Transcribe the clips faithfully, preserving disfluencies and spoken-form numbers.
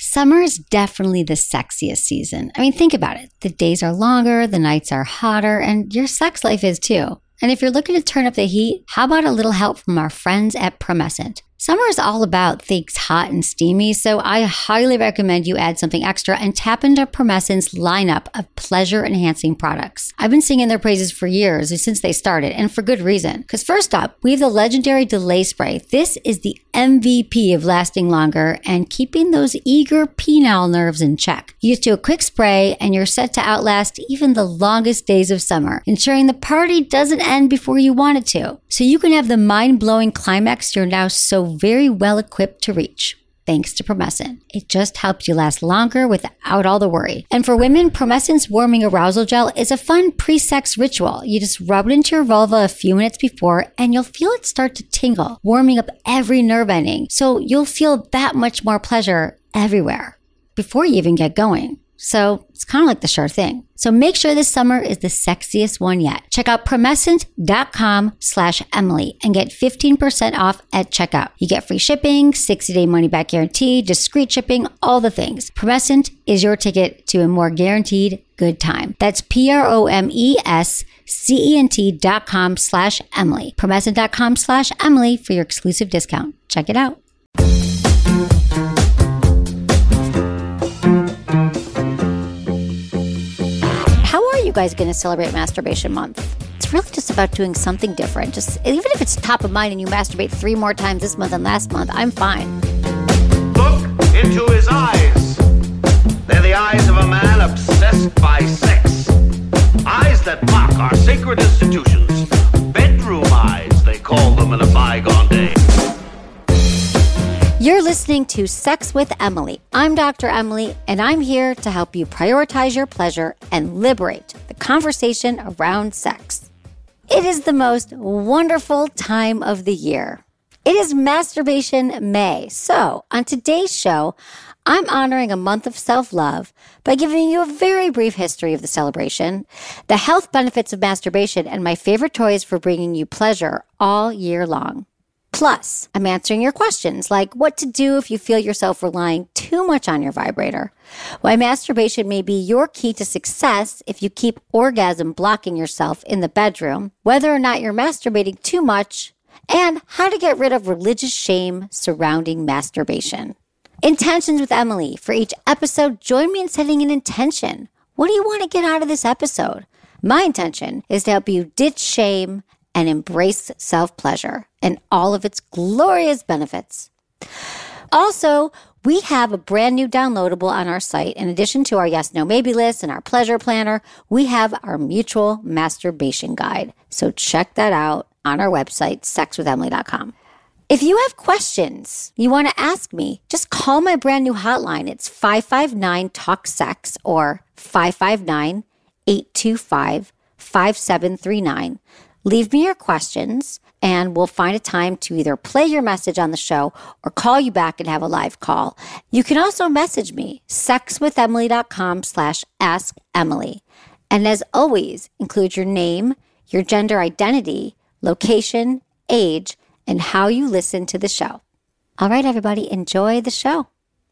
Summer is definitely the sexiest season. I mean, think about it. The days are longer, the nights are hotter, and your sex life is too. And if you're looking to turn up the heat, how about a little help from our friends at Promescent? Summer is all about things hot and steamy, so I highly recommend you add something extra and tap into Promescent's lineup of pleasure-enhancing products. I've been singing their praises for years, since they started, and for good reason. Because first up, we have the legendary Delay Spray. This is the M V P of lasting longer and keeping those eager penile nerves in check. You just do a quick spray and you're set to outlast even the longest days of summer, ensuring the party doesn't end before you want it to. So you can have the mind-blowing climax you're now so very well equipped to reach. Thanks to Promescent. It just helps you last longer without all the worry. And for women, Promescent's Warming Arousal Gel is a fun pre-sex ritual. You just rub it into your vulva a few minutes before and you'll feel it start to tingle, warming up every nerve ending. So you'll feel that much more pleasure everywhere before you even get going. So it's kind of like the sure thing. So make sure this summer is the sexiest one yet. Check out promescent.com slash Emily and get fifteen percent off at checkout. You get free shipping, sixty-day money-back guarantee, discreet shipping, all the things. Promescent is your ticket to a more guaranteed good time. That's P-R-O-M-E-S-C-E-N-T dot com slash Emily. Promescent.com slash Emily for your exclusive discount. Check it out. You guys going to celebrate Masturbation Month? It's really just about doing something different. Just even if it's top of mind and you masturbate three more times this month than last month, I'm fine. Look into his eyes. They're the eyes of a man obsessed by sex. Eyes that mock our sacred institutions. Bedroom eyes, they call them in a bygone day. You're listening to Sex with Emily. I'm Doctor Emily, and I'm here to help you prioritize your pleasure and liberate the conversation around sex. It is the most wonderful time of the year. It is Masturbation May. So, on today's show, I'm honoring a month of self-love by giving you a very brief history of the celebration, the health benefits of masturbation, and my favorite toys for bringing you pleasure all year long. Plus, I'm answering your questions like what to do if you feel yourself relying too much on your vibrator, why masturbation may be your key to success if you keep orgasm blocking yourself in the bedroom, whether or not you're masturbating too much, and how to get rid of religious shame surrounding masturbation. Intentions with Emily. For each episode, join me in setting an intention. What do you want to get out of this episode? My intention is to help you ditch shame and embrace self-pleasure and all of its glorious benefits. Also, we have a brand new downloadable on our site. In addition to our Yes, No, Maybe list and our pleasure planner, we have our mutual masturbation guide. So check that out on our website, sex with emily dot com. If you have questions you want to ask me, just call my brand new hotline. It's five five nine, talk sex or five five nine, eight two five, five seven three nine. Leave me your questions, and we'll find a time to either play your message on the show or call you back and have a live call. You can also message me, sexwithemily.com slash ask Emily. And as always, include your name, your gender identity, location, age, and how you listen to the show. All right, everybody, enjoy the show.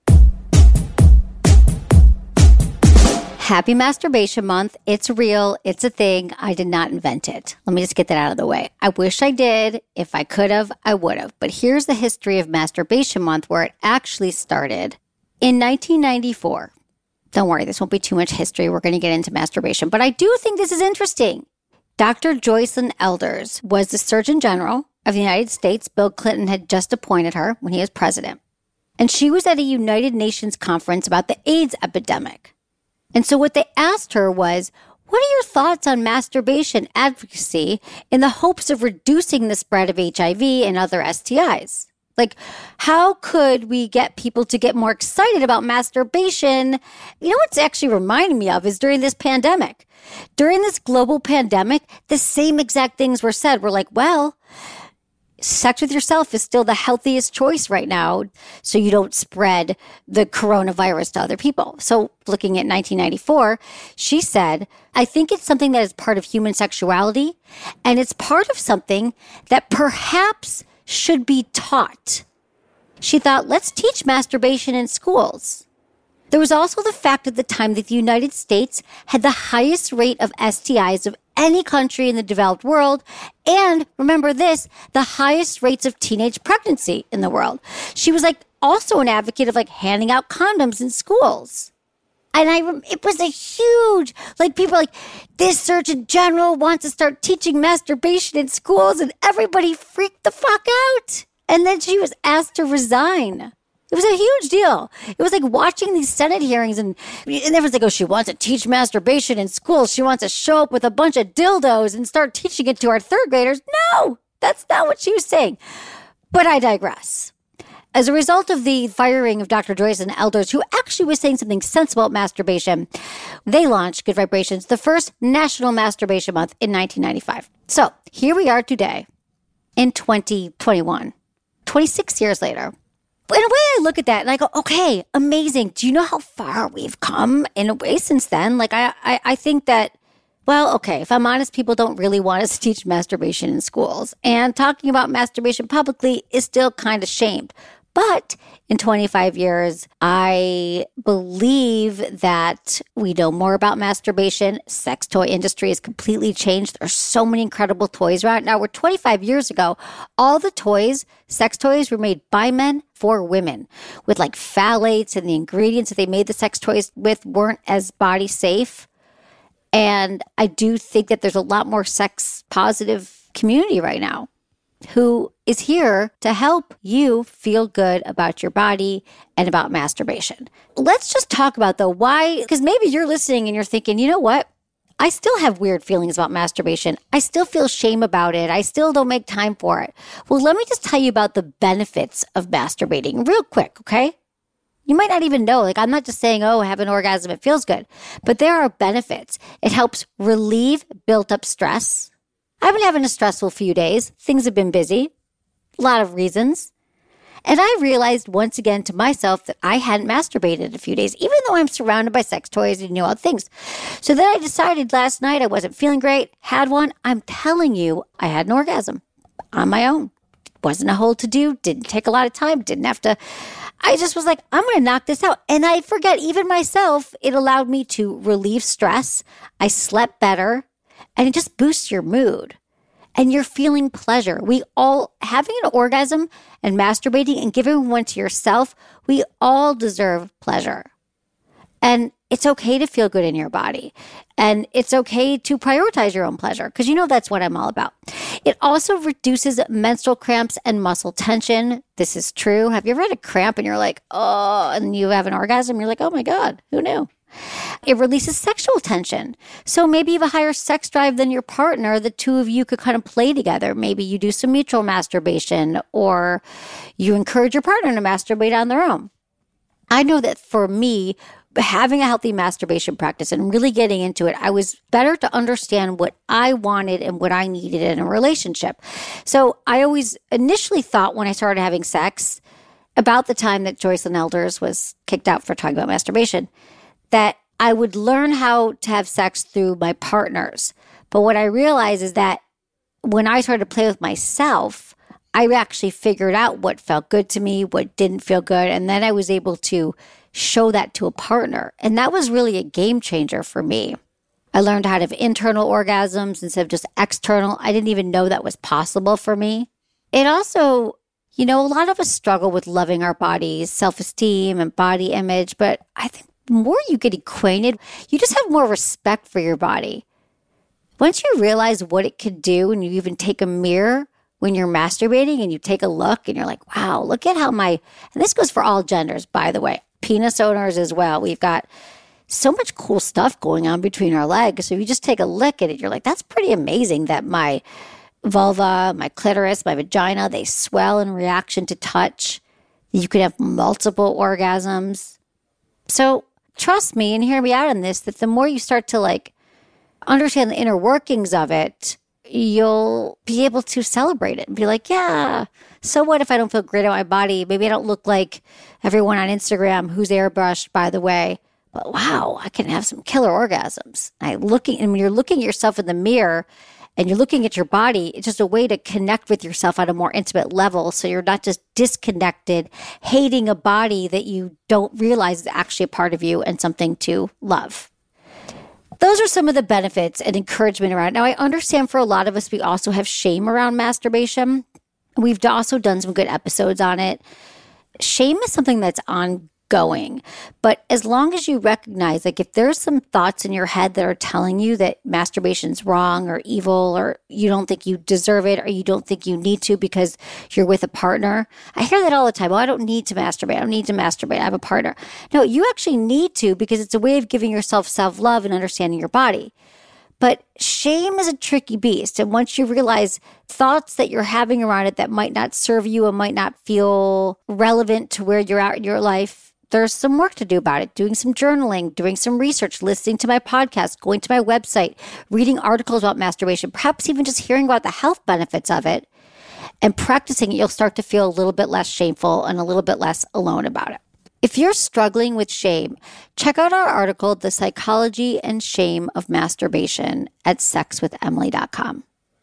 Happy Masturbation Month. It's real. It's a thing. I did not invent it. Let me just get that out of the way. I wish I did. If I could have, I would have. But here's the history of Masturbation Month, where it actually started in nineteen ninety-four. Don't worry, this won't be too much history. We're going to get into masturbation. But I do think this is interesting. Doctor Joycelyn Elders was the Surgeon General of the United States. Bill Clinton had just appointed her when he was president. And she was at a United Nations conference about the AIDS epidemic. And so what they asked her was, what are your thoughts on masturbation advocacy in the hopes of reducing the spread of H I V and other S T Is? Like, how could we get people to get more excited about masturbation? You know what's actually reminding me of is during this pandemic. During this global pandemic, the same exact things were said. We're like, well, sex with yourself is still the healthiest choice right now, so you don't spread the coronavirus to other people. So looking at nineteen ninety-four, she said, I think it's something that is part of human sexuality, and it's part of something that perhaps should be taught. She thought, let's teach masturbation in schools. There was also the fact at the time that the United States had the highest rate of S T Is of any country in the developed world. And remember this, the highest rates of teenage pregnancy in the world. She was like also an advocate of like handing out condoms in schools. And I, it was a huge, like people were like, this Surgeon General wants to start teaching masturbation in schools, and everybody freaked the fuck out. And then she was asked to resign. It was a huge deal. It was like watching these Senate hearings, and, and everyone's like, oh, she wants to teach masturbation in schools. She wants to show up with a bunch of dildos and start teaching it to our third graders. No, that's not what she was saying. But I digress. As a result of the firing of Doctor Joycelyn Elders, who actually was saying something sensible about masturbation, they launched Good Vibrations, the first National Masturbation Month in nineteen ninety-five. So here we are today in twenty twenty-one, twenty-six years later. In a way, I look at that and I go, okay, amazing. Do you know how far we've come in a way since then? Like, I, I, I think that, well, okay, if I'm honest, people don't really want us to teach masturbation in schools. And talking about masturbation publicly is still kind of shamed. But in twenty-five years, I believe that we know more about masturbation. Sex toy industry has completely changed. There's so many incredible toys right now. Where twenty-five years ago, all the toys, sex toys were made by men for women with like phthalates, and the ingredients that they made the sex toys with weren't as body safe. And I do think that there's a lot more sex positive community right now who is here to help you feel good about your body and about masturbation. Let's just talk about though why, because maybe you're listening and you're thinking, you know what? I still have weird feelings about masturbation. I still feel shame about it. I still don't make time for it. Well, let me just tell you about the benefits of masturbating real quick, okay? You might not even know. Like, I'm not just saying, oh, have an orgasm, it feels good. But there are benefits. It helps relieve built-up stress. I've been having a stressful few days. Things have been busy. A lot of reasons. And I realized once again to myself that I hadn't masturbated in a few days, even though I'm surrounded by sex toys and you know all things. So then I decided last night I wasn't feeling great, had one. I'm telling you, I had an orgasm on my own. Wasn't a whole to-do, didn't take a lot of time, didn't have to. I just was like, I'm going to knock this out. And I forget, even myself, it allowed me to relieve stress. I slept better. And it just boosts your mood and you're feeling pleasure. We all, having an orgasm and masturbating and giving one to yourself, we all deserve pleasure. And it's okay to feel good in your body. And it's okay to prioritize your own pleasure because you know that's what I'm all about. It also reduces menstrual cramps and muscle tension. This is true. Have you ever had a cramp and you're like, oh, and you have an orgasm? You're like, oh my God, who knew? It releases sexual tension. So maybe you have a higher sex drive than your partner. The two of you could kind of play together. Maybe you do some mutual masturbation or you encourage your partner to masturbate on their own. I know that for me, having a healthy masturbation practice and really getting into it, I was better to understand what I wanted and what I needed in a relationship. So I always initially thought when I started having sex, about the time that Joycelyn Elders was kicked out for talking about masturbation, that I would learn how to have sex through my partners. But what I realized is that when I started to play with myself, I actually figured out what felt good to me, what didn't feel good. And then I was able to show that to a partner. And that was really a game changer for me. I learned how to have internal orgasms instead of just external. I didn't even know that was possible for me. It also, you know, a lot of us struggle with loving our bodies, self-esteem and body image. But I think the more you get acquainted, you just have more respect for your body. Once you realize what it could do and you even take a mirror when you're masturbating and you take a look and you're like, wow, look at how my, and this goes for all genders, by the way, penis owners as well. We've got so much cool stuff going on between our legs. So if you just take a look at it, you're like, that's pretty amazing that my vulva, my clitoris, my vagina, they swell in reaction to touch. You could have multiple orgasms. So trust me and hear me out on this, that the more you start to like understand the inner workings of it, you'll be able to celebrate it and be like, yeah, so what if I don't feel great about my body? Maybe I don't look like everyone on Instagram who's airbrushed, by the way. But wow, I can have some killer orgasms. I looking, and when you're looking at yourself in the mirror and you're looking at your body, it's just a way to connect with yourself on a more intimate level. So you're not just disconnected, hating a body that you don't realize is actually a part of you and something to love. Those are some of the benefits and encouragement around it. Now, I understand for a lot of us, we also have shame around masturbation. We've also done some good episodes on it. Shame is something that's ongoing, but as long as you recognize, like if there's some thoughts in your head that are telling you that masturbation's wrong or evil, or you don't think you deserve it, or you don't think you need to because you're with a partner. I hear that all the time. Oh, I don't need to masturbate. I don't need to masturbate. I have a partner. No, you actually need to, because it's a way of giving yourself self-love and understanding your body. But shame is a tricky beast. And once you realize thoughts that you're having around it that might not serve you and might not feel relevant to where you're at in your life, there's some work to do about it. Doing some journaling, doing some research, listening to my podcast, going to my website, reading articles about masturbation, perhaps even just hearing about the health benefits of it and practicing it, you'll start to feel a little bit less shameful and a little bit less alone about it. If you're struggling with shame, check out our article, The Psychology and Shame of Masturbation, at sex with emily dot com.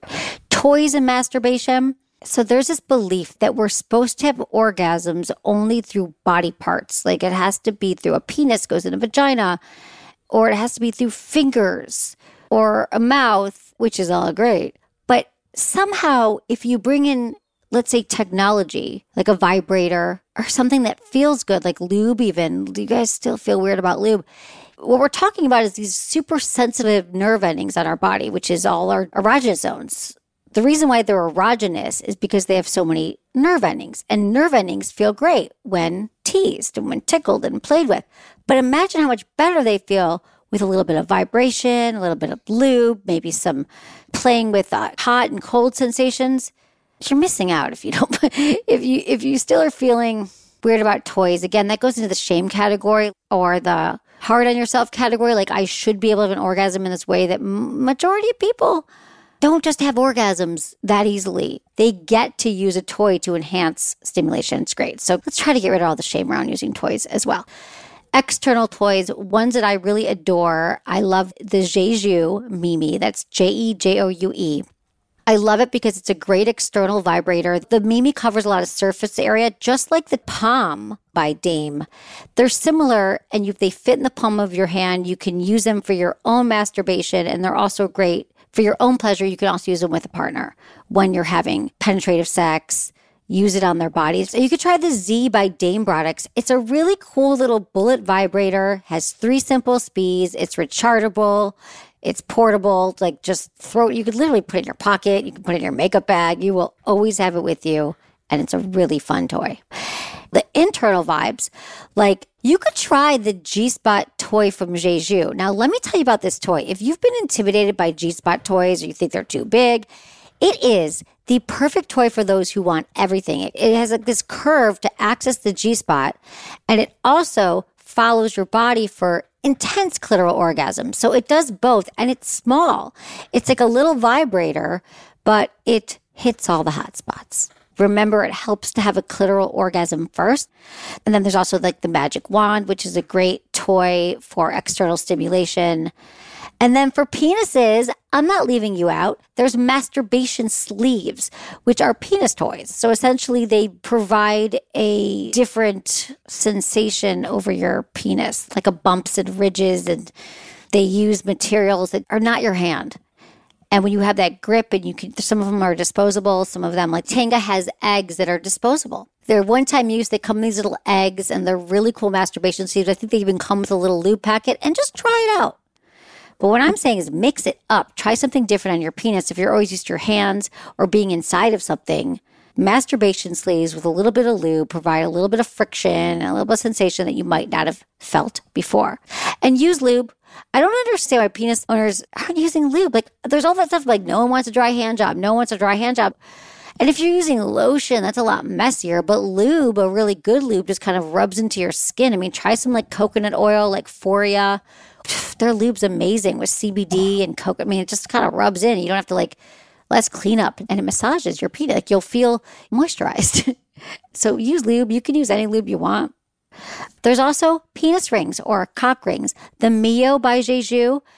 Toys and masturbation. So there's this belief that we're supposed to have orgasms only through body parts. Like it has to be through a penis goes in a vagina, or it has to be through fingers or a mouth, which is all great. But somehow if you bring in, let's say, technology, like a vibrator or something that feels good, like lube even. Do you guys still feel weird about lube? What we're talking about is these super sensitive nerve endings on our body, which is all our erogenous zones. The reason why they're erogenous is because they have so many nerve endings. And nerve endings feel great when teased and when tickled and played with. But imagine how much better they feel with a little bit of vibration, a little bit of lube, maybe some playing with uh, hot and cold sensations. You're missing out if you don't, if you, if you still are feeling weird about toys. Again, that goes into the shame category or the hard on yourself category. Like I should be able to have an orgasm in this way that majority of people don't just have orgasms that easily. They get to use a toy to enhance stimulation. It's great. So let's try to get rid of all the shame around using toys as well. External toys, ones that I really adore. I love the Jeju Mimi. That's J E J O U E. I love it because it's a great external vibrator. The Mimi covers a lot of surface area, just like the Palm by Dame. They're similar, and you, they fit in the palm of your hand. You can use them for your own masturbation, and they're also great for your own pleasure. You can also use them with a partner when you're having penetrative sex. Use it on their bodies. So you could try the Z by Dame products. It's a really cool little bullet vibrator, has three simple speeds. It's rechargeable. It's portable. Like just throw it. You could literally put it in your pocket. You can put it in your makeup bag. You will always have it with you. And it's a really fun toy. The internal vibes, like you could try the G-Spot toy from Jeju. Now, let me tell you about this toy. If you've been intimidated by G-Spot toys or you think they're too big, it is the perfect toy for those who want everything. It, it has like this curve to access the G-Spot, and it also follows your body for intense clitoral orgasm. So it does both, and it's small. It's like a little vibrator, but it hits all the hot spots. Remember, it helps to have a clitoral orgasm first. And then there's also like the Magic Wand, which is a great toy for external stimulation. And then for penises, I'm not leaving you out. There's masturbation sleeves, which are penis toys. So essentially they provide a different sensation over your penis, like a bumps and ridges, and they use materials that are not your hand. And when you have that grip, and you can, some of them are disposable, some of them, like Tenga has eggs that are disposable. They're one-time use. They come in these little eggs, and they're really cool masturbation sleeves. I think they even come with a little lube packet, and just try it out. But what I'm saying is mix it up. Try something different on your penis. If you're always used to your hands or being inside of something, masturbation sleeves with a little bit of lube provide a little bit of friction and a little bit of sensation that you might not have felt before. And use lube. I don't understand why penis owners aren't using lube. Like, there's all that stuff like no one wants a dry hand job. No one wants a dry hand job. And if you're using lotion, that's a lot messier. But lube, a really good lube, just kind of rubs into your skin. I mean, try some like coconut oil, like Foria. Their lube's amazing with C B D and coconut. I mean, it just kind of rubs in. You don't have to like, less cleanup, and it massages your penis. Like, you'll feel moisturized. So use lube. You can use any lube you want. There's also penis rings or cock rings. The Mio by Jeju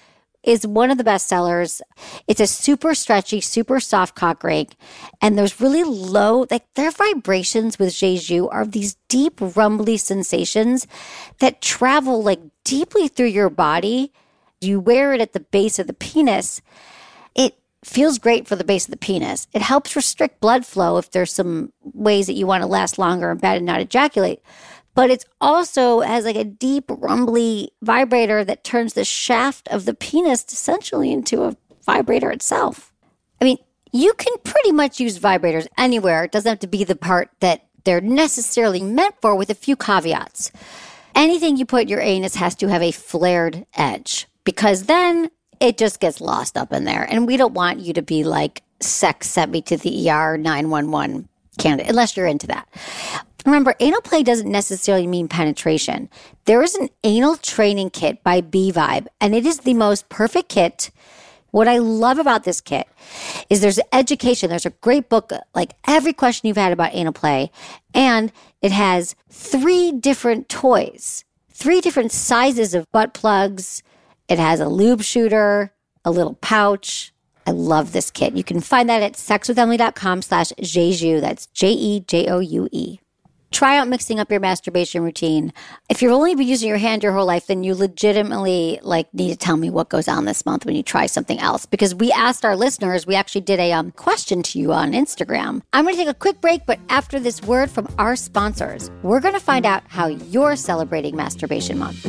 is one of the best sellers. It's a super stretchy, super soft cock ring. And there's really low, like their vibrations with Jeju are these deep, rumbly sensations that travel like deeply through your body. You wear it at the base of the penis. It feels great for the base of the penis. It helps restrict blood flow if there's some ways that you want to last longer in bed and not ejaculate. But it also has like a deep, rumbly vibrator that turns the shaft of the penis essentially into a vibrator itself. I mean, you can pretty much use vibrators anywhere. It doesn't have to be the part that they're necessarily meant for, with a few caveats. Anything you put in your anus has to have a flared edge, because then it just gets lost up in there. And we don't want you to be like, sex sent me to the E R nine one one candidate, unless you're into that. Remember, anal play doesn't necessarily mean penetration. There is an anal training kit by B-Vibe, and it is the most perfect kit. What I love about this kit is there's education. There's a great book, like every question you've had about anal play, and it has three different toys, three different sizes of butt plugs. It has a lube shooter, a little pouch. I love this kit. You can find that at sexwithemily.com slash Jeju. That's J E J O U E. Try out mixing up your masturbation routine. If you've only been using your hand your whole life, then you legitimately like need to tell me what goes on this month when you try something else. Because we asked our listeners, we actually did a um, question to you on Instagram. I'm going to take a quick break, but after this word from our sponsors, we're going to find out how you're celebrating Masturbation Month.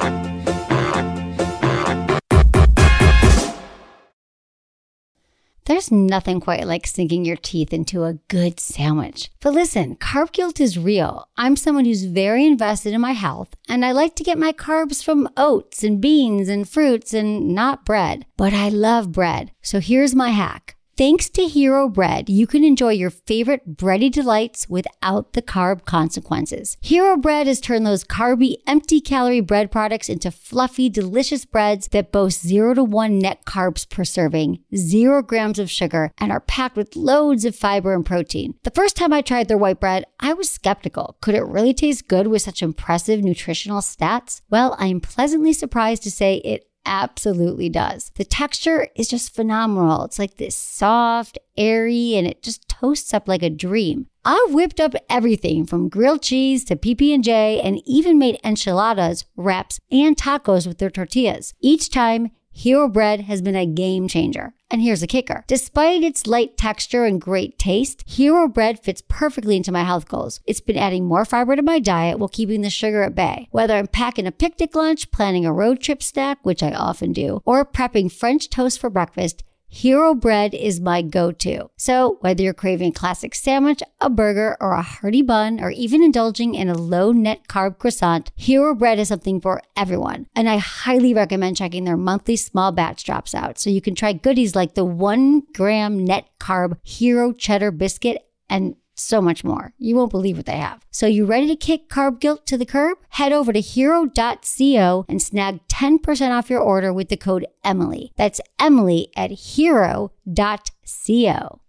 There's nothing quite like sinking your teeth into a good sandwich. But listen, carb guilt is real. I'm someone who's very invested in my health, and I like to get my carbs from oats and beans and fruits and not bread. But I love bread. So here's my hack. Thanks to Hero Bread, you can enjoy your favorite bready delights without the carb consequences. Hero Bread has turned those carby, empty-calorie bread products into fluffy, delicious breads that boast zero to one net carbs per serving, zero grams of sugar, and are packed with loads of fiber and protein. The first time I tried their white bread, I was skeptical. Could it really taste good with such impressive nutritional stats? Well, I am pleasantly surprised to say it absolutely does. The texture is just phenomenal. It's like this soft, airy, and it just toasts up like a dream. I've whipped up everything from grilled cheese to P B and J, and even made enchiladas, wraps, and tacos with their tortillas. Each time, Hero Bread has been a game changer. And here's the kicker. Despite its light texture and great taste, Hero Bread fits perfectly into my health goals. It's been adding more fiber to my diet while keeping the sugar at bay. Whether I'm packing a picnic lunch, planning a road trip snack, which I often do, or prepping French toast for breakfast, Hero Bread is my go-to. So whether you're craving a classic sandwich, a burger, or a hearty bun, or even indulging in a low-net carb croissant, Hero Bread is something for everyone. And I highly recommend checking their monthly small batch drops out so you can try goodies like the one gram net carb Hero Cheddar Biscuit and so much more. You won't believe what they have. So you ready to kick carb guilt to the curb? Head over to hero dot co and snag ten percent off your order with the code Emily. That's Emily at hero dot co.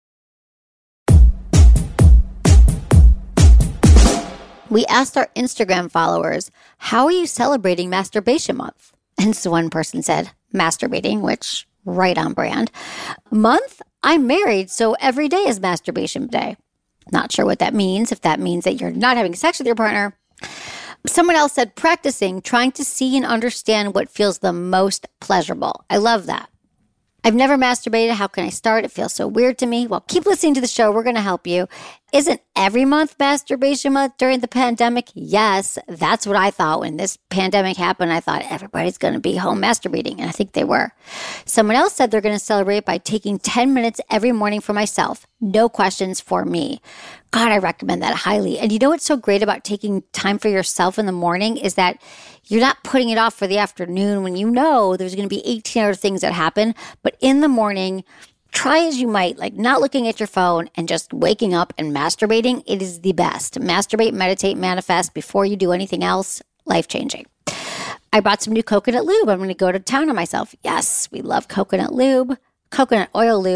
We asked our Instagram followers, how are you celebrating Masturbation Month? And so one person said, masturbating, which right on brand. Month? I'm married, so every day is masturbation day. Not sure what that means, if that means that you're not having sex with your partner. Someone else said practicing, trying to see and understand what feels the most pleasurable. I love that. I've never masturbated. How can I start? It feels so weird to me. Well, keep listening to the show. We're going to help you. Isn't every month masturbation month during the pandemic? Yes, that's what I thought when this pandemic happened. I thought everybody's going to be home masturbating, and I think they were. Someone else said they're going to celebrate by taking ten minutes every morning for myself. No questions for me. God, I recommend that highly. And you know what's so great about taking time for yourself in the morning is that you're not putting it off for the afternoon when you know there's going to be eighteen other things that happen. But in the morning, try as you might, like not looking at your phone and just waking up and masturbating. It is the best. Masturbate, meditate, manifest before you do anything else. Life-changing. I bought some new coconut lube. I'm going to go to town on myself. Yes, we love coconut lube. Coconut oil lube.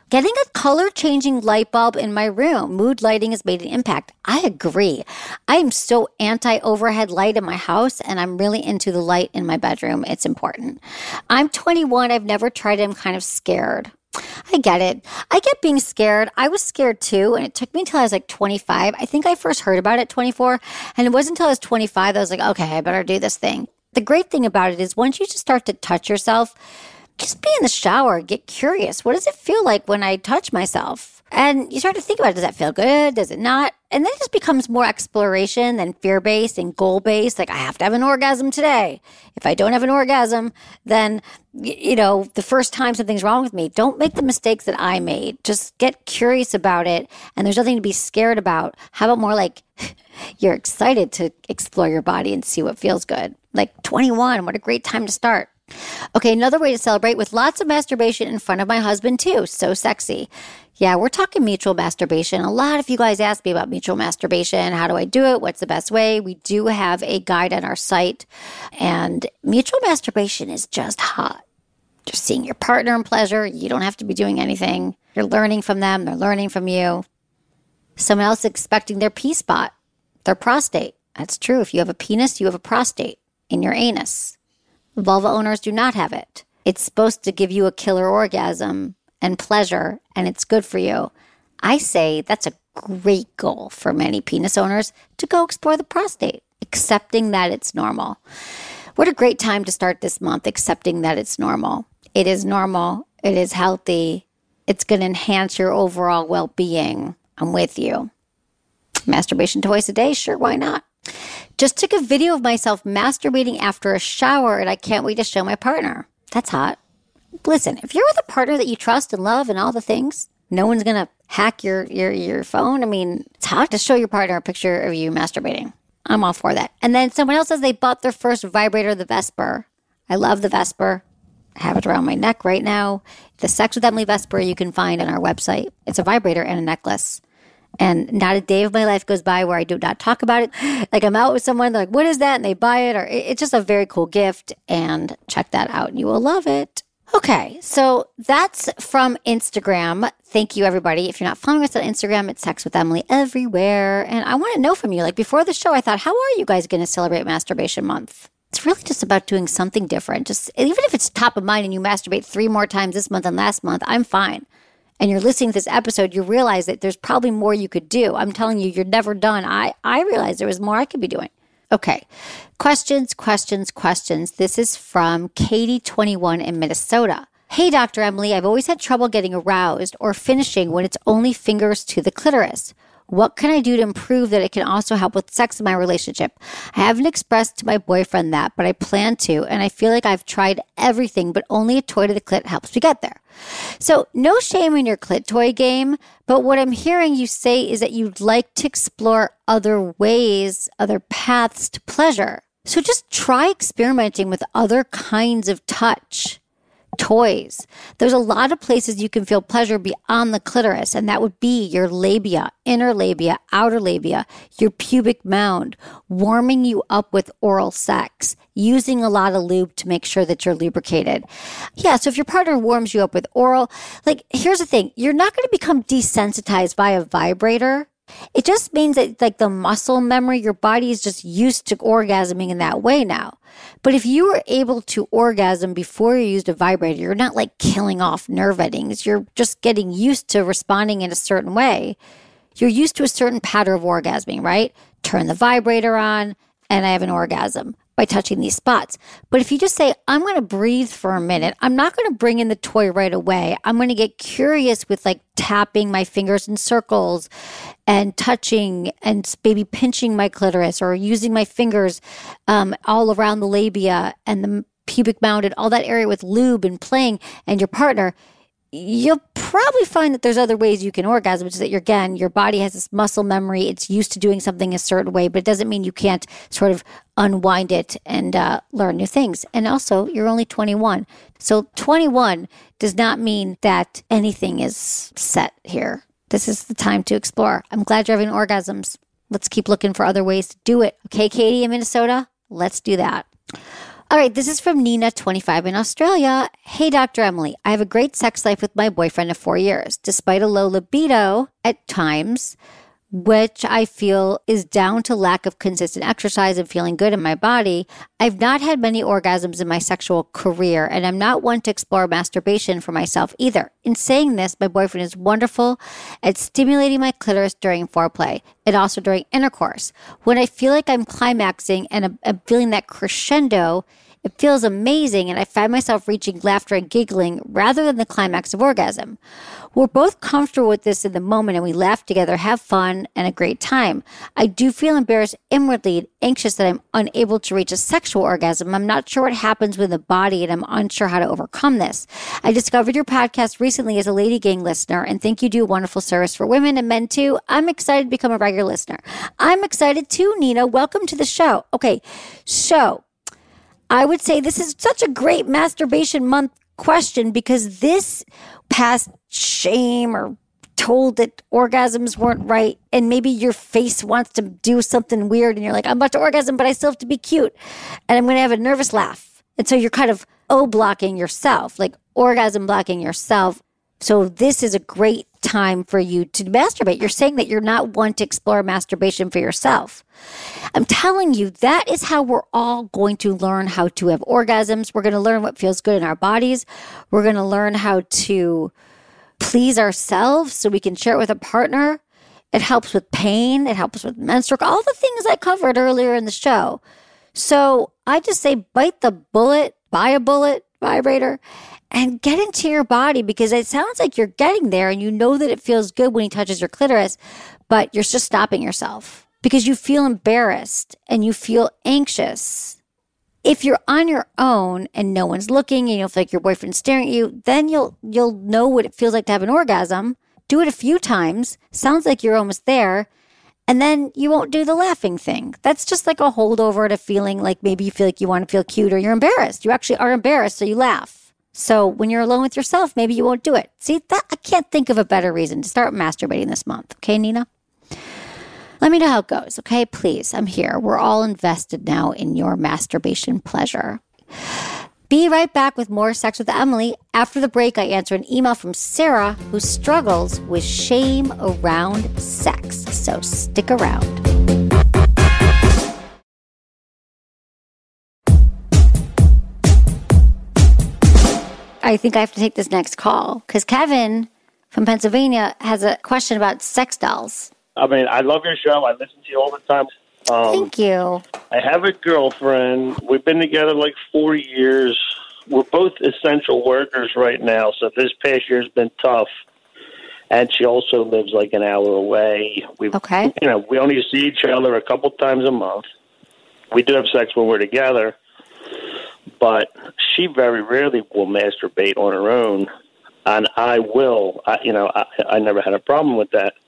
Getting a color-changing light bulb in my room. Mood lighting has made an impact. I agree. I am so anti-overhead light in my house, and I'm really into the light in my bedroom. It's important. I'm twenty-one. I've never tried it. I'm kind of scared. I get it. I get being scared. I was scared too, and it took me until I was like twenty-five. I think I first heard about it at twenty-four, and it wasn't until I was twenty-five that I was like, okay, I better do this thing. The great thing about it is once you just start to touch yourself, just be in the shower, get curious. What does it feel like when I touch myself? And you start to think about it. Does that feel good? Does it not? And then it just becomes more exploration than fear-based and goal-based. Like, I have to have an orgasm today. If I don't have an orgasm, then, you know, the first time something's wrong with me, don't make the mistakes that I made. Just get curious about it. And there's nothing to be scared about. How about more like you're excited to explore your body and see what feels good? Like twenty-one, what a great time to start. Okay, another way to celebrate with lots of masturbation in front of my husband too. So sexy. Yeah, we're talking mutual masturbation. A lot of you guys ask me about mutual masturbation. How do I do it? What's the best way? We do have a guide on our site. And mutual masturbation is just hot. Just seeing your partner in pleasure. You don't have to be doing anything. You're learning from them. They're learning from you. Someone else expecting their P spot, their prostate. That's true. If you have a penis, you have a prostate in your anus. Vulva owners do not have it. It's supposed to give you a killer orgasm and pleasure, and it's good for you. I say that's a great goal for many penis owners to go explore the prostate, accepting that it's normal. What a great time to start this month, accepting that it's normal. It is normal. It is healthy. It's going to enhance your overall well-being. I'm with you. Masturbation twice a day? Sure, why not? Just took a video of myself masturbating after a shower, and I can't wait to show my partner. That's hot. Listen, if you're with a partner that you trust and love and all the things, no one's going to hack your, your, your phone. I mean, it's hot to show your partner a picture of you masturbating. I'm all for that. And then someone else says they bought their first vibrator, the Vesper. I love the Vesper. I have it around my neck right now. The Sex with Emily Vesper you can find on our website. It's a vibrator and a necklace. And not a day of my life goes by where I do not talk about it. Like I'm out with someone, they're like, what is that? And they buy it. Or it's just a very cool gift. And check that out. You will love it. Okay, so that's from Instagram. Thank you, everybody. If you're not following us on Instagram, it's Sex with Emily everywhere. And I want to know from you, like before the show, I thought, how are you guys going to celebrate Masturbation Month? It's really just about doing something different. Just even if it's top of mind and you masturbate three more times this month than last month, I'm fine. And you're listening to this episode, you realize that there's probably more you could do. I'm telling you, you're never done. I, I realized there was more I could be doing. Okay. Questions, questions, questions. This is from Katie, twenty-one in Minnesota. Hey, Doctor Emily, I've always had trouble getting aroused or finishing when it's only fingers to the clitoris. What can I do to improve that it can also help with sex in my relationship? I haven't expressed to my boyfriend that, but I plan to, and I feel like I've tried everything, but only a toy to the clit helps me get there. So no shame in your clit toy game, but what I'm hearing you say is that you'd like to explore other ways, other paths to pleasure. So just try experimenting with other kinds of touch. Toys. There's a lot of places you can feel pleasure beyond the clitoris, and that would be your labia, inner labia, outer labia, your pubic mound, warming you up with oral sex, using a lot of lube to make sure that you're lubricated. Yeah, so if your partner warms you up with oral, like, here's the thing, you're not going to become desensitized by a vibrator. It just means that, like, the muscle memory, your body is just used to orgasming in that way now. But if you were able to orgasm before you used a vibrator, you're not like killing off nerve endings. You're just getting used to responding in a certain way. You're used to a certain pattern of orgasming, right? Turn the vibrator on and I have an orgasm by touching these spots. But if you just say, I'm going to breathe for a minute, I'm not going to bring in the toy right away. I'm going to get curious with like tapping my fingers in circles and touching and maybe pinching my clitoris or using my fingers um, all around the labia and the pubic mound and all that area with lube and playing and your partner, you'll probably find that there's other ways you can orgasm, which is that, you're, again, your body has this muscle memory. It's used to doing something a certain way, but it doesn't mean you can't sort of unwind it and uh, learn new things. And also, you're only twenty-one. So twenty-one does not mean that anything is set here. This is the time to explore. I'm glad you're having orgasms. Let's keep looking for other ways to do it. Okay, Katie in Minnesota, let's do that. All right, this is from Nina, twenty-five, in Australia. Hey, Doctor Emily, I have a great sex life with my boyfriend of four years. Despite a low libido at times, which I feel is down to lack of consistent exercise and feeling good in my body, I've not had many orgasms in my sexual career, and I'm not one to explore masturbation for myself either. In saying this, my boyfriend is wonderful at stimulating my clitoris during foreplay and also during intercourse. When I feel like I'm climaxing and I'm, I'm feeling that crescendo, it feels amazing, and I find myself reaching laughter and giggling rather than the climax of orgasm. We're both comfortable with this in the moment, and we laugh together, have fun, and a great time. I do feel embarrassed inwardly and anxious that I'm unable to reach a sexual orgasm. I'm not sure what happens with the body, and I'm unsure how to overcome this. I discovered your podcast recently as a Lady Gang listener, and think you do a wonderful service for women and men too. I'm excited to become a regular listener. I'm excited too, Nina. Welcome to the show. Okay, so I would say this is such a great masturbation month question because this past shame or told that orgasms weren't right and maybe your face wants to do something weird and you're like, I'm about to orgasm, but I still have to be cute and I'm going to have a nervous laugh. And so you're kind of O-blocking yourself, like orgasm blocking yourself. So this is a great time for you to masturbate. You're saying that you're not one to explore masturbation for yourself. I'm telling you, that is how we're all going to learn how to have orgasms. We're going to learn what feels good in our bodies. We're going to learn how to please ourselves so we can share it with a partner. It helps with pain. It helps with menstrual, all the things I covered earlier in the show. So I just say bite the bullet, buy a bullet vibrator, and get into your body because it sounds like you're getting there and you know that it feels good when he touches your clitoris, but you're just stopping yourself because you feel embarrassed and you feel anxious. If you're on your own and no one's looking and you feel like your boyfriend's staring at you, then you'll you'll know what it feels like to have an orgasm. Do it a few times. Sounds like you're almost there. And then you won't do the laughing thing. That's just like a holdover to feeling like maybe you feel like you want to feel cute or you're embarrassed. You actually are embarrassed, so you laugh. So when you're alone with yourself, maybe you won't do it. See, that I can't think of a better reason to start masturbating this month. Okay, Nina? Let me know how it goes, okay? Please, I'm here. We're all invested now in your masturbation pleasure. Be right back with more Sex with Emily. After the break, I answer an email from Sarah who struggles with shame around sex. So stick around. I think I have to take this next call because Kevin from Pennsylvania has a question about sex dolls. I mean, I love your show. I listen to you all the time. Um, Thank you. I have a girlfriend. We've been together like four years. We're both essential workers right now, so this past year's been tough. And she also lives like an hour away. We've, okay. You know, we only see each other a couple times a month. We do have sex when we're together, but she very rarely will masturbate on her own, and I will. I, you know, I, I never had a problem with that.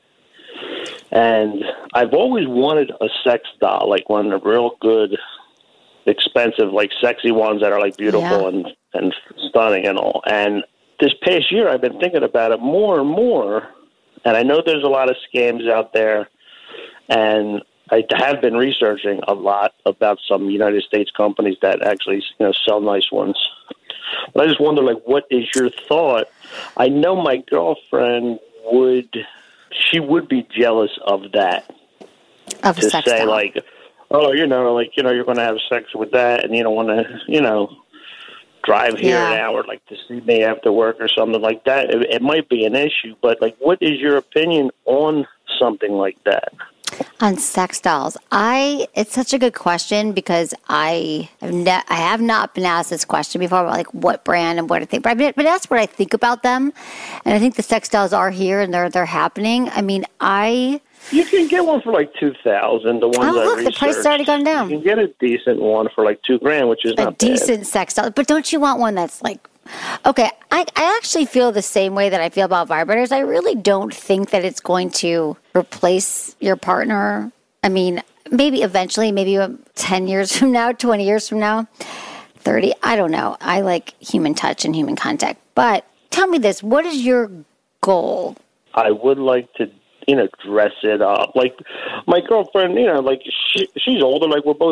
And I've always wanted a sex doll, like one of the real good, expensive, like sexy ones that are like beautiful yeah. and, and stunning and all. And this past year, I've been thinking about it more and more. And I know there's a lot of scams out there. And I have been researching a lot about some United States companies that actually, you know, sell nice ones. But I just wonder, like, what is your thought? I know my girlfriend would... She would be jealous of that. Of to sex say, doll. like, oh, you know, like, you know, you're going to have sex with that, and you don't want to, you know, drive here yeah. an hour, like, to see me after work or something like that. It, it might be an issue, but, like, what is your opinion on something like that? On sex dolls, I it's such a good question because I have ne- I have not been asked this question before about like what brand and what I think, but, I, but that's what I think about them, and I think the sex dolls are here and they're they're happening. I mean, I you can get one for like two thousand. The ones oh I look, researched. The price has already gone down. You can get a decent one for like two grand, which is a not decent bad. sex doll. But don't you want one that's like? Okay, I, I actually feel the same way that I feel about vibrators. I really don't think that it's going to replace your partner. I mean, maybe eventually, maybe ten years from now, twenty years from now, thirty. I don't know. I like human touch and human contact. But tell me this. What is your goal? I would like to, you know, dress it up. Like my girlfriend, you know, like she, she's older. Like we're both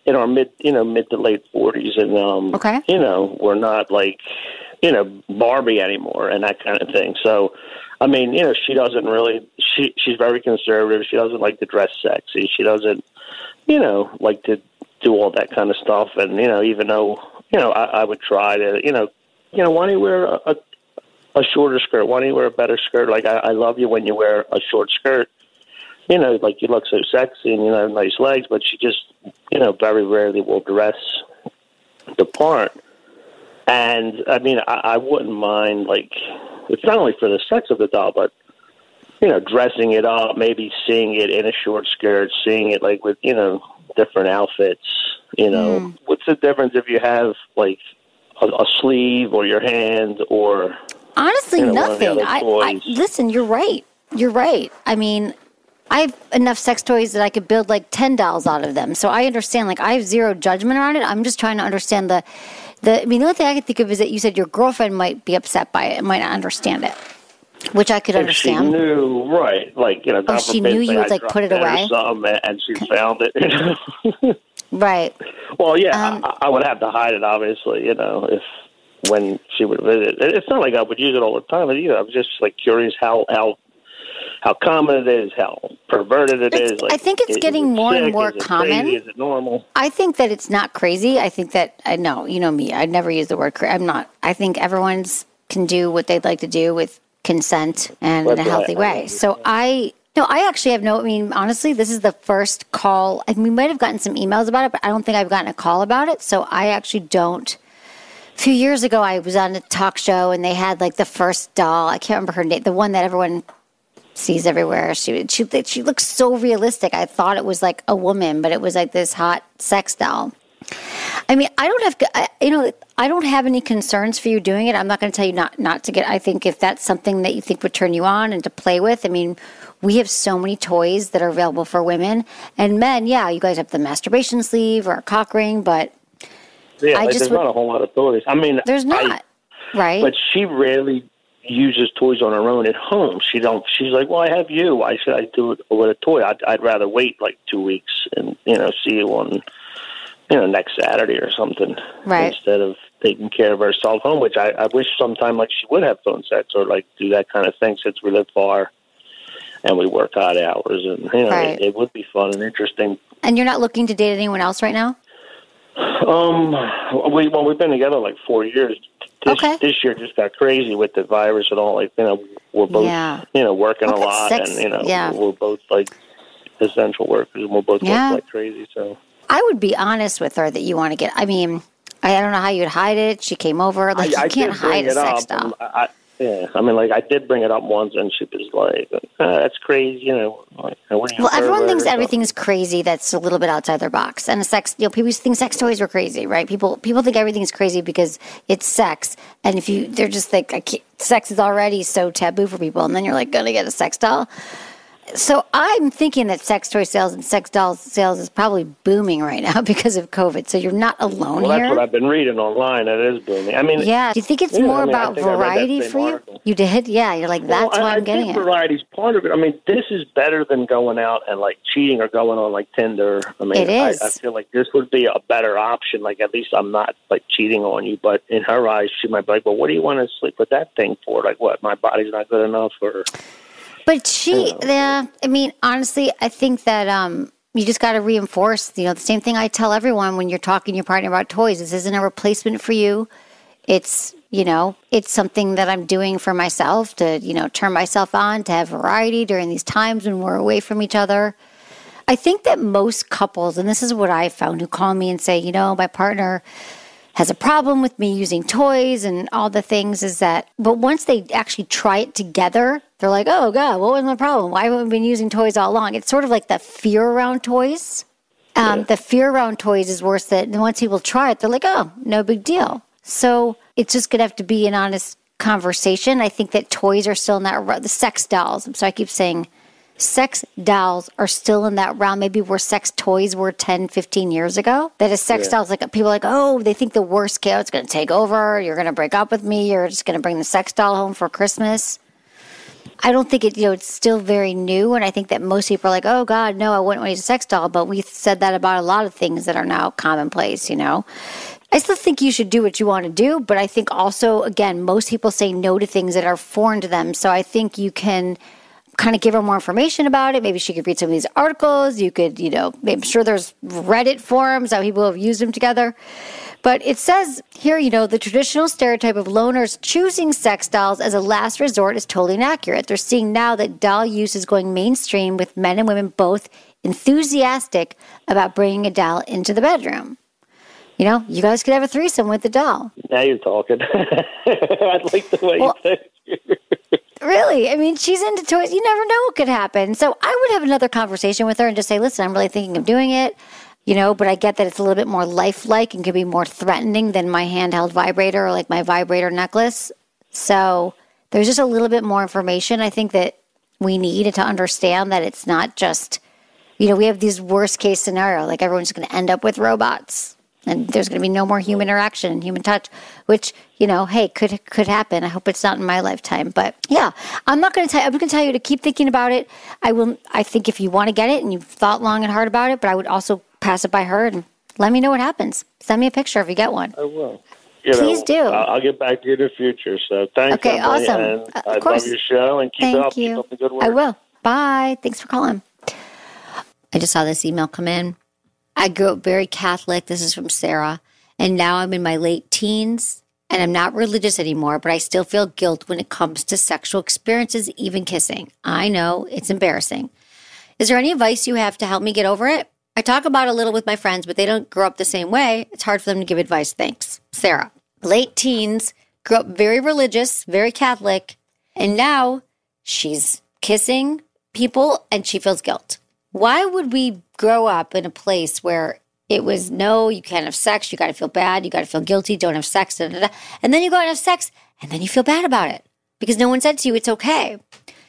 in our mid, you know, mid to late forties, and um, okay. you know, we're not like, you know, Barbie anymore and that kind of thing. So, I mean, you know, she doesn't really. She she's very conservative. She doesn't like to dress sexy. She doesn't, you know, like to do all that kind of stuff. And you know, even though you know, I, I would try to, you know, you know, why don't you wear a, a a shorter skirt? Why don't you wear a better skirt? Like I, I love you when you wear a short skirt. You know, like you look so sexy and you know, nice legs. But she just, you know, very rarely will dress the part. And I mean, I, I wouldn't mind, like, it's not only for the sex of the doll, but, you know, dressing it up, maybe seeing it in a short skirt, seeing it, like, with, you know, different outfits, you know. Mm. What's the difference if you have, like, a, a sleeve or your hand or... Honestly, you know, nothing. I, I Listen, you're right. You're right. I mean... I have enough sex toys that I could build like ten dolls out of them. So I understand, like, I have zero judgment around it. I'm just trying to understand the, the, I mean, the only thing I can think of is that you said your girlfriend might be upset by it and might not understand it, which I could if understand. She knew, right. Like, you know, oh, she knew you would, like, put it away? And she found it. Right. Well, yeah, um, I, I would have to hide it, obviously, you know, if, when she would visit. It's not like I would use it all the time, but, you know, I was just, like, curious how, how, how common it is, how perverted it it's, is. Like, I think it's is, getting is more sick? and more is it common. Crazy? Is it normal? I think that it's not crazy. I think that, I know, you know me, I'd never use the word crazy. I'm not. I think everyone's can do what they'd like to do with consent and That's in a healthy I, way. I so I, no, I actually have no, I mean, honestly, this is the first call. I mean, we might have gotten some emails about it, but I don't think I've gotten a call about it. So I actually don't. A few years ago, I was on a talk show and they had like the first doll. I can't remember her name, the one that everyone sees everywhere. She she she looks so realistic. I thought it was like a woman, but it was like this hot sex doll. I mean, I don't have, I, you know, I don't have any concerns for you doing it. I'm not going to tell you not not to get. I think if that's something that you think would turn you on and to play with, I mean, we have so many toys that are available for women and men. Yeah, you guys have the masturbation sleeve or a cock ring, but yeah, I like, just there's would, not a whole lot of toys. I mean, there's not, I, right? But she rarely uses toys on her own at home. She don't. She's like, well, I have you. Why should I do it with a toy? I'd, I'd rather wait like two weeks and you know see you on you know next Saturday or something, right? Instead of taking care of herself home, which I, I wish sometime like she would have phone sex or like do that kind of thing since we live far and we work odd hours and you know right. it, it would be fun and interesting. And you're not looking to date anyone else right now? Um, we well we've been together like four years. This, okay. This year just got crazy with the virus and all. Like you know, we're both yeah. you know working well, a lot, sex, and you know yeah. we're both like essential workers, and we're both yeah. working like crazy. So I would be honest with her that you want to get. I mean, I don't know how you'd hide it. She came over, like I, you I can't hide a sex doll. I, I, yeah, I mean, like I did bring it up once, and she was like, uh, "That's crazy," you know. Like, what well, everyone thinks everything's crazy that's a little bit outside their box, and a sex. You know, people think sex toys are crazy, right? People people think everything's crazy because it's sex, and if you, they're just like, I can't, sex is already so taboo for people, and then you're like, gonna get a sex doll. So I'm thinking that sex toy sales and sex doll sales is probably booming right now because of COVID. So you're not alone well, here. That's what I've been reading online. It is booming. I mean, yeah. Do you think it's yeah, more I mean, about variety for you? article. You did, yeah. You're like, that's well, why I, I'm I getting think it. Variety's part of it. I mean, this is better than going out and like cheating or going on like Tinder. I mean, it is. I, I feel like this would be a better option. Like at least I'm not like cheating on you, but in her eyes, she might be like, well, what do you want to sleep with that thing for? Like, what? My body's not good enough, or. But she, yeah, I mean, honestly, I think that um, you just got to reinforce, you know, the same thing I tell everyone when you're talking to your partner about toys. This isn't a replacement for you. It's, you know, it's something that I'm doing for myself to, you know, turn myself on, to have variety during these times when we're away from each other. I think that most couples, and this is what I found, who call me and say, you know, my partner has a problem with me using toys and all the things, is that, but once they actually try it together, they're like, oh God, what was my problem? Why haven't we been using toys all along? It's sort of like the fear around toys. Um, yeah. The fear around toys is worse than once people try it, they're like, oh, no big deal. So it's just going to have to be an honest conversation. I think that toys are still in that, the sex dolls. I'm sorry, I keep saying sex dolls are still in that realm, maybe where sex toys were ten, fifteen years ago. That a sex yeah. doll is like, people are like, oh, they think the worst case, it's going to take over. You're going to break up with me. You're just going to bring the sex doll home for Christmas. I don't think it, you know, it's still very new. And I think that most people are like, oh, God, no, I wouldn't want to use a sex doll. But we said that about a lot of things that are now commonplace, you know. I still think you should do what you want to do. But I think also, again, most people say no to things that are foreign to them. So I think you can kind of give her more information about it. Maybe she could read some of these articles. You could, you know, I'm sure there's Reddit forums how people have used them together. But it says here, you know, the traditional stereotype of loners choosing sex dolls as a last resort is totally inaccurate. They're seeing now that doll use is going mainstream with men and women both enthusiastic about bringing a doll into the bedroom. You know, you guys could have a threesome with the doll. Now you're talking. I like the way well, you think. Really? I mean, she's into toys. You never know what could happen. So I would have another conversation with her and just say, listen, I'm really thinking of doing it. You know, but I get that it's a little bit more lifelike and can be more threatening than my handheld vibrator or like my vibrator necklace. So there's just a little bit more information I think that we need to understand that it's not just, you know, we have these worst case scenario, like everyone's going to end up with robots and there's going to be no more human interaction and human touch, which, you know, hey, could could happen. I hope it's not in my lifetime. But yeah, I'm not going to tell I'm going to tell you to keep thinking about it. I will. I think if you want to get it and you've thought long and hard about it, but I would also pass it by her and let me know what happens. Send me a picture if you get one. I will. You Please know, do. I'll, I'll get back to you in the future. So thanks. Okay, Emily, awesome. And Uh, of I course. love your show and keep Thank it up. you. Keep up the good work. I will. Bye. Thanks for calling. I just saw this email come in. I grew up very Catholic. This is from Sarah. And now I'm in my late teens and I'm not religious anymore, but I still feel guilt when it comes to sexual experiences, even kissing. I know it's embarrassing. Is there any advice you have to help me get over it? I talk about it a little with my friends, but they don't grow up the same way. It's hard for them to give advice. Thanks. Sarah. Late teens, grew up very religious, very Catholic, and now she's kissing people and she feels guilt. Why would we grow up in a place where it was, no, you can't have sex, you got to feel bad, you got to feel guilty, don't have sex, da, da, da. And then you go out and have sex, and then you feel bad about it because no one said to you it's okay.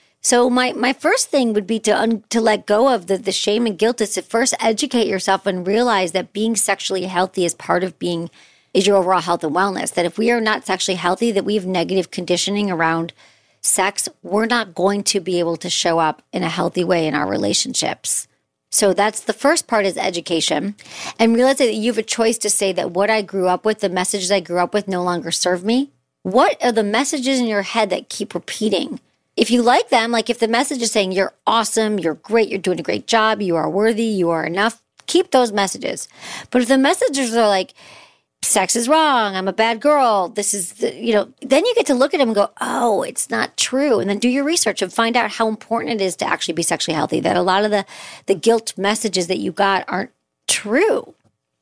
So my, my first thing would be to un, to let go of the, the shame and guilt is to first educate yourself and realize that being sexually healthy is part of being, is your overall health and wellness. That if we are not sexually healthy, that we have negative conditioning around sex, we're not going to be able to show up in a healthy way in our relationships. So that's the first part is education and realize that you have a choice to say that what I grew up with, the messages I grew up with no longer serve me. What are the messages in your head that keep repeating? If you like them, like if the message is saying you're awesome, you're great, you're doing a great job, you are worthy, you are enough, keep those messages. But if the messages are like, sex is wrong, I'm a bad girl, this is, the, you know, then you get to look at them and go, oh, it's not true. And then do your research and find out how important it is to actually be sexually healthy, that a lot of the, the guilt messages that you got aren't true.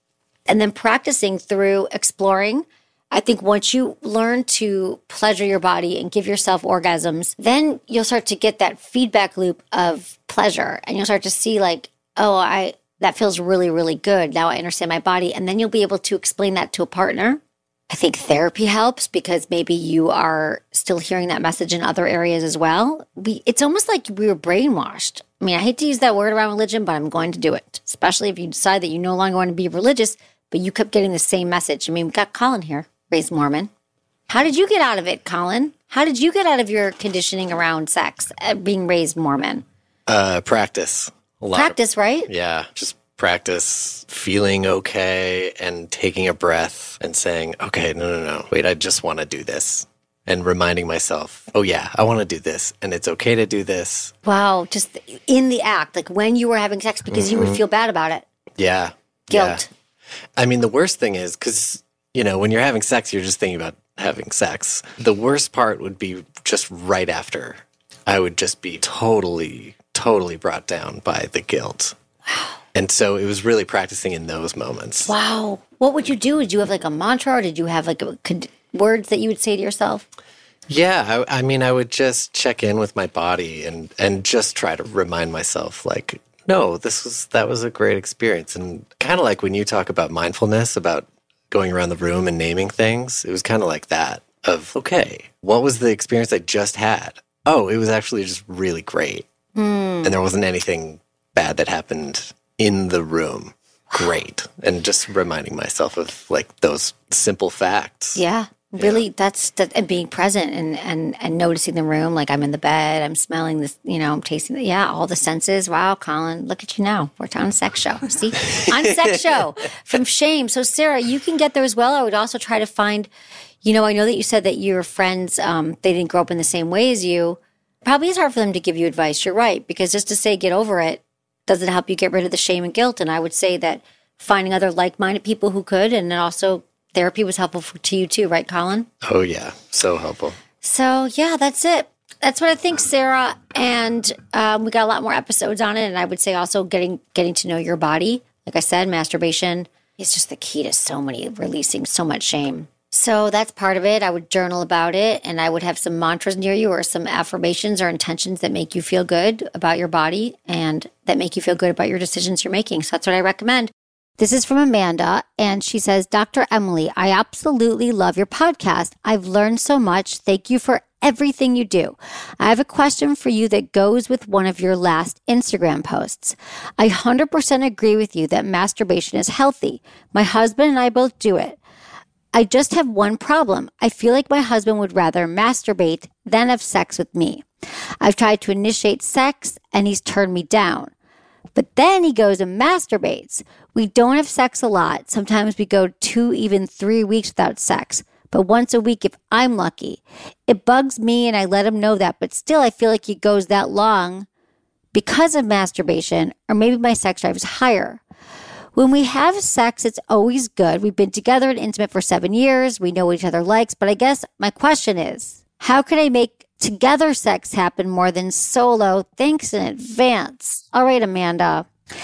And then practicing through exploring. I think once you learn to pleasure your body and give yourself orgasms, then you'll start to get that feedback loop of pleasure. And you'll start to see like, oh, I that feels really, really good. Now I understand my body. And then you'll be able to explain that to a partner. I think therapy helps because maybe you are still hearing that message in other areas as well. We, it's almost like we were brainwashed. I mean, I hate to use that word around religion, but I'm going to do it, especially if you decide that you no longer want to be religious, but you kept getting the same message. I mean, we've got Colin here, raised Mormon. How did you get out of it, Colin? How did you get out of your conditioning around sex, uh, being raised Mormon? Uh, practice. A lot Practice, of, right? Yeah, just practice feeling okay and taking a breath and saying, okay, no, no, no, wait, I just want to do this. And reminding myself, oh yeah, I want to do this and it's okay to do this. Wow, just in the act, like when you were having sex because mm-hmm. you would feel bad about it. Yeah. Guilt. Yeah. I mean, the worst thing is because, you know, when you're having sex, you're just thinking about having sex. The worst part would be just right after. I would just be totally, totally brought down by the guilt. Wow. And so it was really practicing in those moments. Wow. What would you do? Did you have like a mantra or did you have like a, con- words that you would say to yourself? Yeah. I, I mean, I would just check in with my body and, and just try to remind myself like, no, this was, that was a great experience. And kind of like when you talk about mindfulness, about going around the room and naming things, it was kind of like that of, okay, what was the experience I just had? Oh, it was actually just really great. Mm. And there wasn't anything bad that happened in the room. Great. And just reminding myself of like those simple facts. Yeah. Really, Yeah. that's that, and being present and, and and noticing the room. Like I'm in the bed, I'm smelling this, you know, I'm tasting, the, yeah, all the senses. Wow, Colin, look at you now. We're on a sex show. See, on sex show from shame. So Sarah, you can get there as well. I would also try to find, you know, I know that you said that your friends, um, they didn't grow up in the same way as you. Probably is hard for them to give you advice. You're right, because just to say get over it doesn't help you get rid of the shame and guilt. And I would say that finding other like-minded people who could, and then also therapy was helpful for, to you too, right, Colin? Oh, yeah. So helpful. So, yeah, that's it. That's what I think, Sarah. And um, we got a lot more episodes on it. And I would say also getting getting to know your body. Like I said, masturbation is just the key to so many, releasing so much shame. So that's part of it. I would journal about it, and I would have some mantras near you or some affirmations or intentions that make you feel good about your body and that make you feel good about your decisions you're making. So that's what I recommend. This is from Amanda, and she says, Doctor Emily, I absolutely love your podcast. I've learned so much. Thank you for everything you do. I have a question for you that goes with one of your last Instagram posts. I one hundred percent agree with you that masturbation is healthy. My husband and I both do it. I just have one problem. I feel like my husband would rather masturbate than have sex with me. I've tried to initiate sex, and he's turned me down. But then he goes and masturbates. We don't have sex a lot. Sometimes we go two, even three weeks without sex. But once a week if I'm lucky. It bugs me and I let him know that. But still, I feel like he goes that long because of masturbation, or maybe my sex drive is higher. When we have sex, it's always good. We've been together and intimate for seven years. We know what each other likes. But I guess my question is, how can I make together sex happen more than solo? Thanks in advance. All right, Amanda.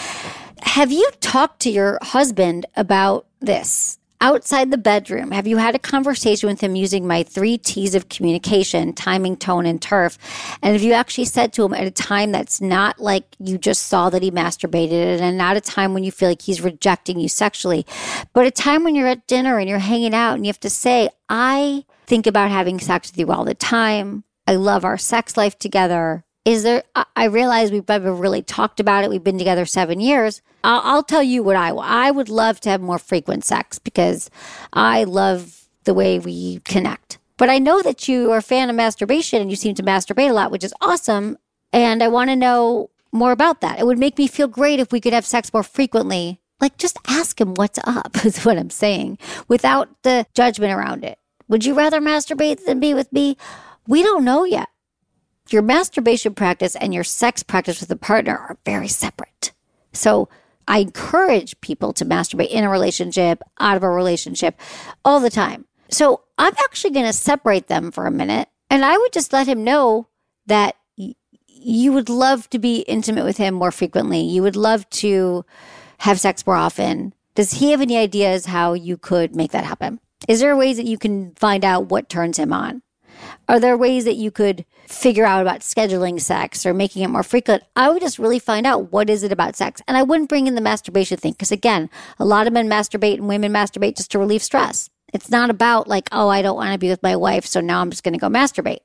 Have you talked to your husband about this outside the bedroom? Have you had a conversation with him using my three T's of communication, timing, tone, and turf? And have you actually said to him at a time that's not like you just saw that he masturbated and not a time when you feel like he's rejecting you sexually, but a time when you're at dinner and you're hanging out and you have to say, I think about having sex with you all the time. I love our sex life together. Is there, I realize we've never really talked about it. We've been together seven years. I'll, I'll tell you what I want. I would love to have more frequent sex because I love the way we connect. But I know that you are a fan of masturbation and you seem to masturbate a lot, which is awesome. And I want to know more about that. It would make me feel great if we could have sex more frequently. Like, just ask him what's up is what I'm saying without the judgment around it. Would you rather masturbate than be with me? We don't know yet. Your masturbation practice and your sex practice with a partner are very separate. So I encourage people to masturbate in a relationship, out of a relationship, all the time. So I'm actually going to separate them for a minute. And I would just let him know that y- you would love to be intimate with him more frequently. You would love to have sex more often. Does he have any ideas how you could make that happen? Is there ways that you can find out what turns him on? Are there ways that you could figure out about scheduling sex or making it more frequent? I would just really find out what is it about sex. And I wouldn't bring in the masturbation thing because, again, a lot of men masturbate and women masturbate just to relieve stress. It's not about like, oh, I don't want to be with my wife, so now I'm just going to go masturbate.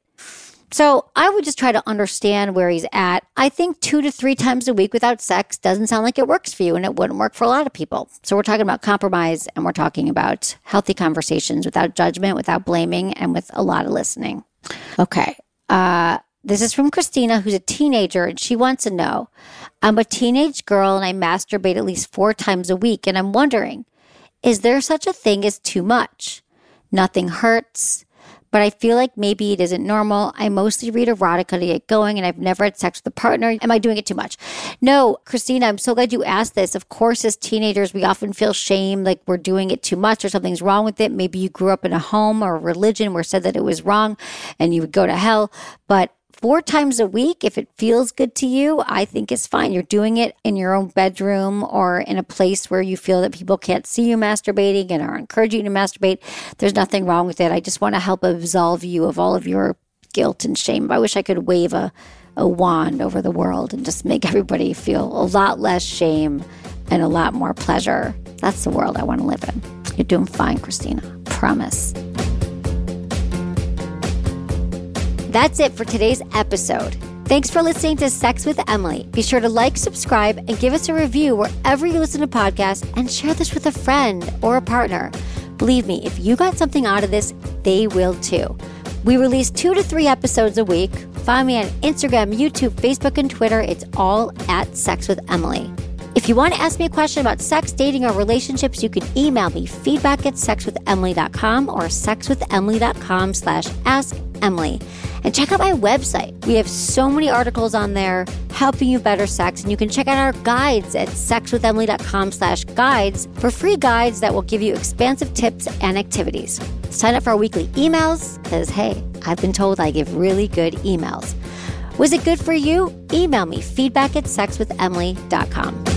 So I would just try to understand where he's at. I think two to three times a week without sex doesn't sound like it works for you, and it wouldn't work for a lot of people. So we're talking about compromise, and we're talking about healthy conversations without judgment, without blaming, and with a lot of listening. Okay. Uh, this is from Christina, who's a teenager, and she wants to know, I'm a teenage girl, and I masturbate at least four times a week, and I'm wondering, is there such a thing as too much? Nothing hurts. But I feel like maybe it isn't normal. I mostly read erotica to get going, and I've never had sex with a partner. Am I doing it too much? No, Christina, I'm so glad you asked this. Of course, as teenagers, we often feel shame, like we're doing it too much or something's wrong with it. Maybe you grew up in a home or a religion where said that it was wrong and you would go to hell. But four times a week, if it feels good to you, I think it's fine. You're doing it in your own bedroom or in a place where you feel that people can't see you masturbating and are encouraging you to masturbate. There's nothing wrong with it. I just want to help absolve you of all of your guilt and shame. I wish I could wave a, a wand over the world and just make everybody feel a lot less shame and a lot more pleasure. That's the world I want to live in. You're doing fine, Christina. Promise. That's it for today's episode. Thanks for listening to Sex with Emily. Be sure to like, subscribe, and give us a review wherever you listen to podcasts, and share this with a friend or a partner. Believe me, if you got something out of this, they will too. We release two to three episodes a week. Find me on Instagram, YouTube, Facebook, and Twitter. It's all at Sex with Emily. If you want to ask me a question about sex, dating, or relationships, you can email me feedback at sexwithemily dot com or sexwithemily.com slash ask Emily. And check out my website. We have so many articles on there helping you better sex. And you can check out our guides at sexwithemily.com slash guides for free guides that will give you expansive tips and activities. Sign up for our weekly emails because, hey, I've been told I give really good emails. Was it good for you? Email me feedback at sexwithemily dot com.